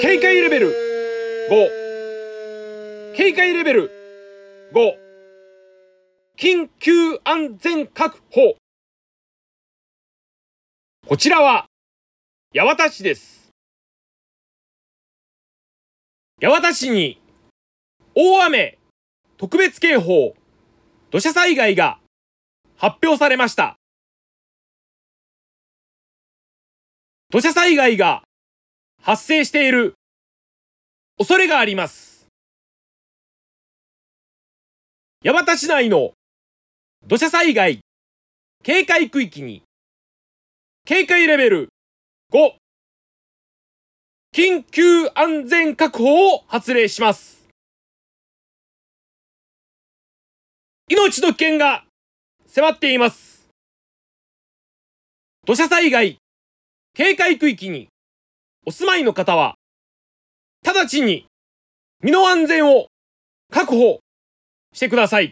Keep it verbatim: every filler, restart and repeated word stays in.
警戒レベルご、警戒レベルご、緊急安全確保。こちらは八幡市です。八幡市に大雨特別警報、土砂災害が発表されました。土砂災害が発生している恐れがあります。八幡市内の土砂災害警戒区域に警戒レベルご、緊急安全確保を発令します。命の危険が迫っています。土砂災害警戒区域にお住まいの方は、直ちに身の安全を確保してください。